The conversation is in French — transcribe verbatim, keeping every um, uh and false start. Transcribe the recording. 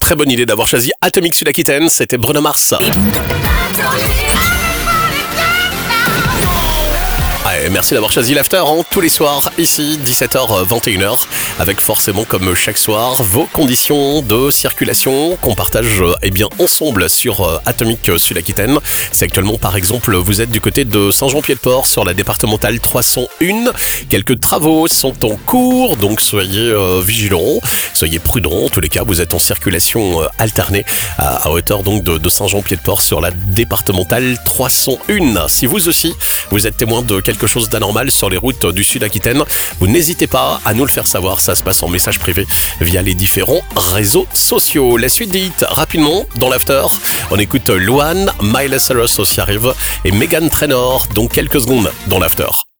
très bonne idée d'avoir choisi Atomic Sud-Aquitaine, c'était Bruno Mars. Ouais, merci d'avoir choisi l'After hein, tous les soirs, ici, dix-sept heures vingt et une heures, avec forcément comme chaque soir, vos conditions de circulation qu'on partage eh bien, ensemble sur euh, Atomic Sud-Aquitaine. C'est actuellement par exemple, vous êtes du côté de Saint-Jean-Pied-de-Port sur la départementale trois cent un. Quelques travaux sont en cours, donc soyez euh, vigilants, soyez prudents. En tous les cas, vous êtes en circulation euh, alternée à, à hauteur donc de, de Saint-Jean-Pied-de-Port sur la départementale trois cent un. Si vous aussi, vous êtes témoin de quelque chose d'anormal sur les routes du Sud-Aquitaine, vous n'hésitez pas à nous le faire savoir, ça se passe en message privé via les différents réseaux sociaux. La suite dite rapidement dans l'After, on écoute Luan, Miley Cyrus aussi arrive et Meghan Trainor dans quelques secondes dans l'After.